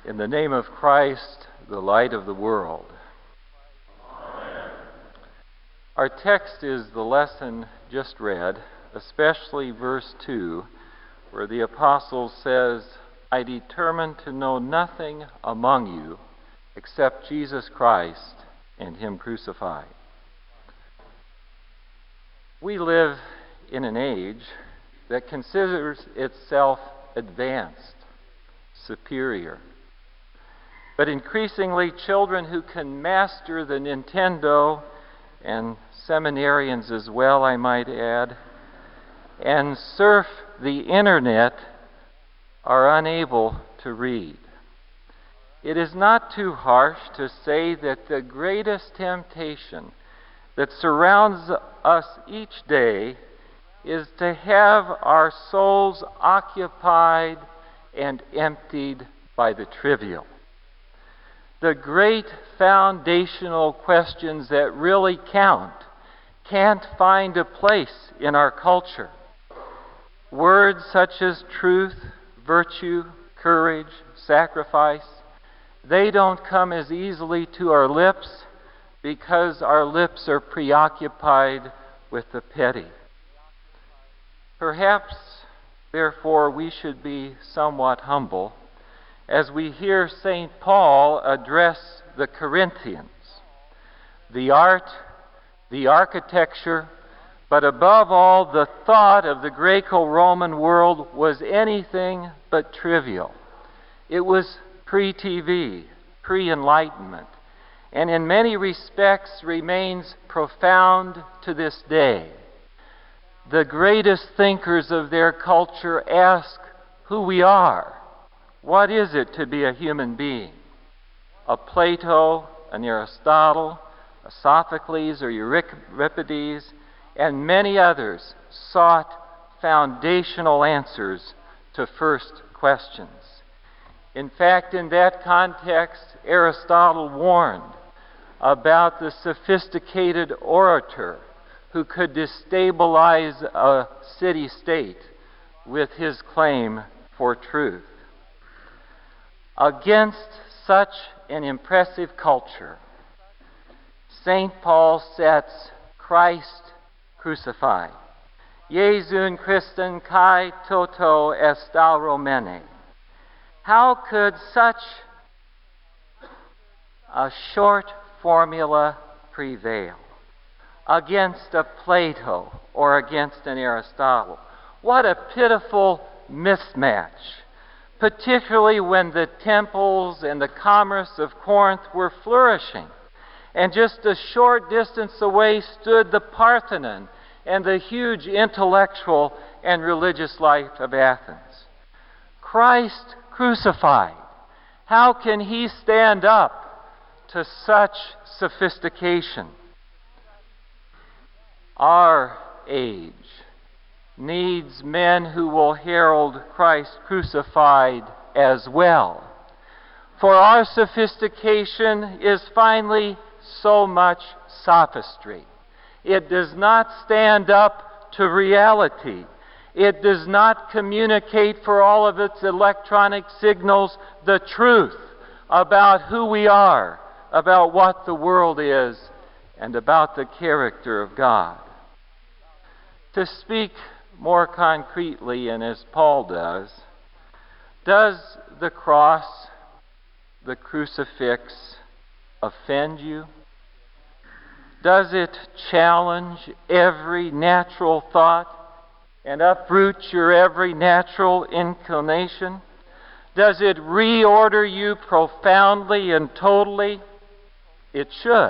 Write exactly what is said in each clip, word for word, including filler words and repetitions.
In the name of Christ, the light of the world. Amen. Our text is the lesson just read, especially verse two, where the apostle says, I determined to know nothing among you except Jesus Christ and Him crucified. We live in an age that considers itself advanced, superior. But increasingly, children who can master the Nintendo, and seminarians as well, I might add, and surf the internet are unable to read. It is not too harsh to say that the greatest temptation that surrounds us each day is to have our souls occupied and emptied by the trivial. The great foundational questions that really count can't find a place in our culture. Words such as truth, virtue, courage, sacrifice, they don't come as easily to our lips because our lips are preoccupied with the petty. Perhaps, therefore, we should be somewhat humble as we hear Saint Paul address the Corinthians. The art, the architecture, but above all, the thought of the Greco-Roman world was anything but trivial. It was pre-T V, pre-Enlightenment, and in many respects remains profound to this day. The greatest thinkers of their culture ask who we are. What is it to be a human being? A Plato, an Aristotle, a Sophocles or Euripides, and many others sought foundational answers to first questions. In fact, in that context, Aristotle warned about the sophisticated orator who could destabilize a city-state with his claim for truth. Against such an impressive culture, Saint Paul sets Christ crucified. Jesum Christum kai toto estauromene. How could such a short formula prevail against a Plato or against an Aristotle? What a pitiful mismatch, particularly when the temples and the commerce of Corinth were flourishing. And just a short distance away stood the Parthenon and the huge intellectual and religious life of Athens. Christ crucified. How can He stand up to such sophistication? Our age needs men who will herald Christ crucified as well. For our sophistication is finally so much sophistry. It does not stand up to reality. It does not communicate for all of its electronic signals the truth about who we are, about what the world is, and about the character of God. To speak more concretely, and as Paul does, does the cross, the crucifix, offend you? Does it challenge every natural thought and uproot your every natural inclination? Does it reorder you profoundly and totally? It should.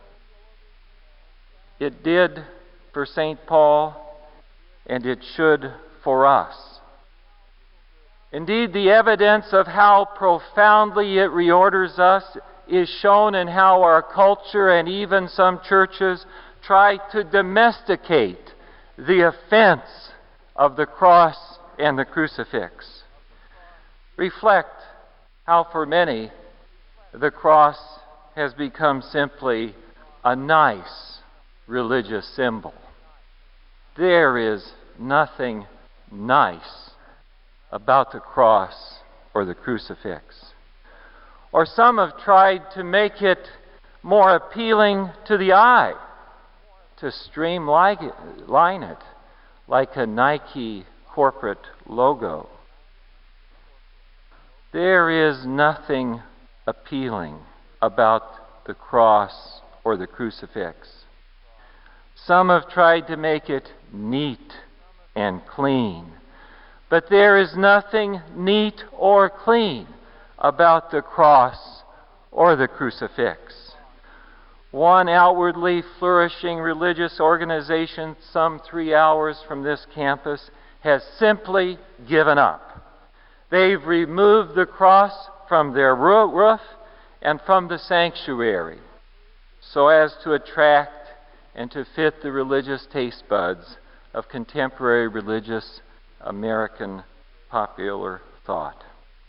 It did for Saint Paul, and it should for us. Indeed, the evidence of how profoundly it reorders us is shown in how our culture and even some churches try to domesticate the offense of the cross and the crucifix. Reflect how for many the cross has become simply a nice religious symbol. There is nothing nice about the cross or the crucifix. Or some have tried to make it more appealing to the eye, to streamline it like a Nike corporate logo. There is nothing appealing about the cross or the crucifix. Some have tried to make it neat and clean, but there is nothing neat or clean about the cross or the crucifix. One outwardly flourishing religious organization some three hours from this campus has simply given up. They've removed the cross from their roof and from the sanctuary so as to attract and to fit the religious taste buds of contemporary religious American popular thought.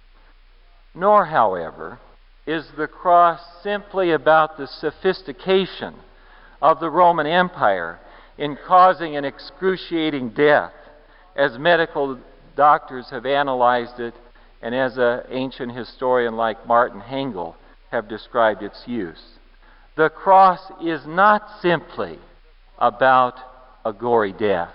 Nor, however, is the cross simply about the sophistication of the Roman Empire in causing an excruciating death, as medical doctors have analyzed it and as an ancient historian like Martin Hengel have described its use. The cross is not simply about a gory death.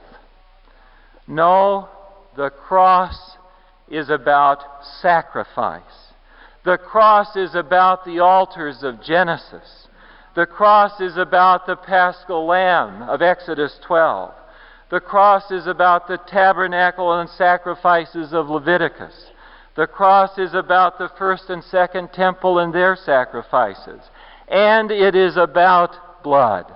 No, the cross is about sacrifice. The cross is about the altars of Genesis. The cross is about the Paschal Lamb of Exodus twelve. The cross is about the tabernacle and sacrifices of Leviticus. The cross is about the first and second temple and their sacrifices. And it is about blood.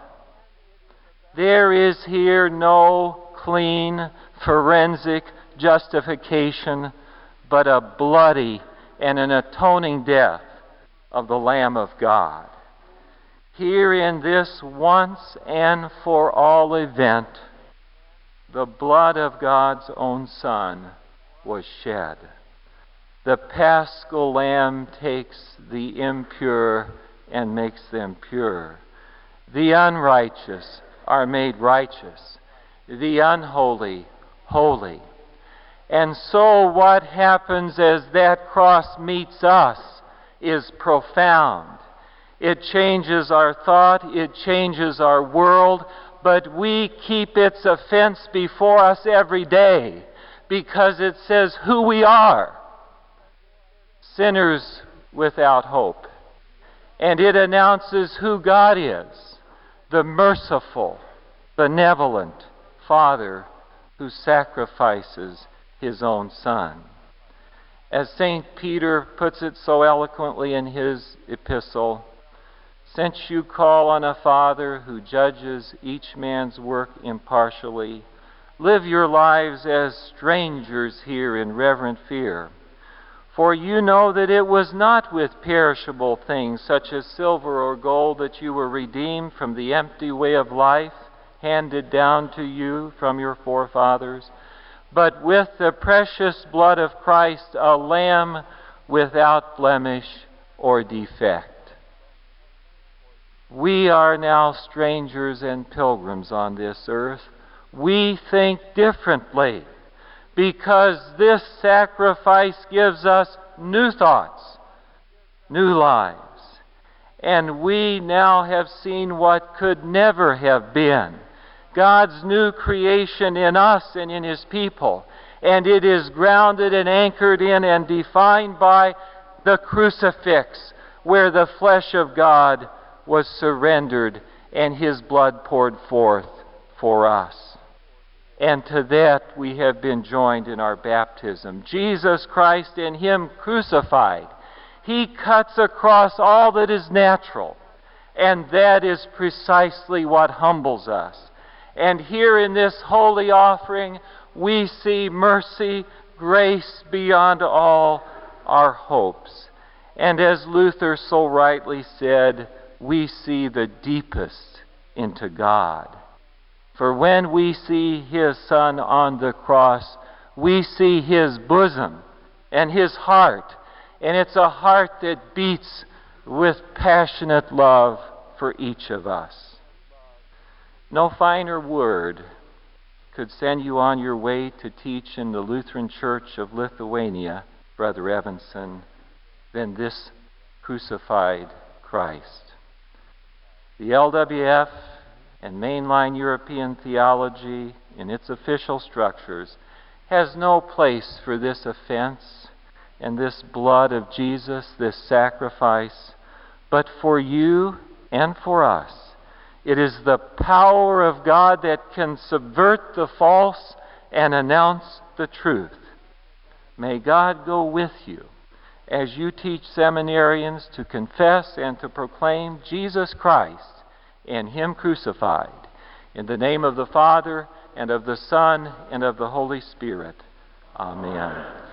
There is here no clean, forensic justification, but a bloody and an atoning death of the Lamb of God. Here in this once and for all event, the blood of God's own Son was shed. The Paschal Lamb takes the impure and makes them pure. The unrighteous are made righteous. The unholy, holy. And so what happens as that cross meets us is profound. It changes our thought, it changes our world, but we keep its offense before us every day because it says who we are. Sinners without hope. And it announces who God is, the merciful, benevolent Father who sacrifices His own Son. As Saint Peter puts it so eloquently in his epistle, since you call on a Father who judges each man's work impartially, live your lives as strangers here in reverent fear. For you know that it was not with perishable things such as silver or gold that you were redeemed from the empty way of life handed down to you from your forefathers, but with the precious blood of Christ, a lamb without blemish or defect. We are now strangers and pilgrims on this earth. We think differently, because this sacrifice gives us new thoughts, new lives. And we now have seen what could never have been, God's new creation in us and in His people. And it is grounded and anchored in and defined by the crucifix, where the flesh of God was surrendered and His blood poured forth for us. And to that we have been joined in our baptism. Jesus Christ and Him crucified. He cuts across all that is natural. And that is precisely what humbles us. And here in this holy offering, we see mercy, grace beyond all our hopes. And as Luther so rightly said, we see the deepest into God. For when we see His Son on the cross, we see His bosom and His heart. And it's a heart that beats with passionate love for each of us. No finer word could send you on your way to teach in the Lutheran Church of Lithuania, Brother Evanson, than this crucified Christ. The L W F and mainline European theology in its official structures has no place for this offense and this blood of Jesus, this sacrifice, but for you and for us. It is the power of God that can subvert the false and announce the truth. May God go with you as you teach seminarians to confess and to proclaim Jesus Christ and Him crucified. In the name of the Father, and of the Son, and of the Holy Spirit. Amen.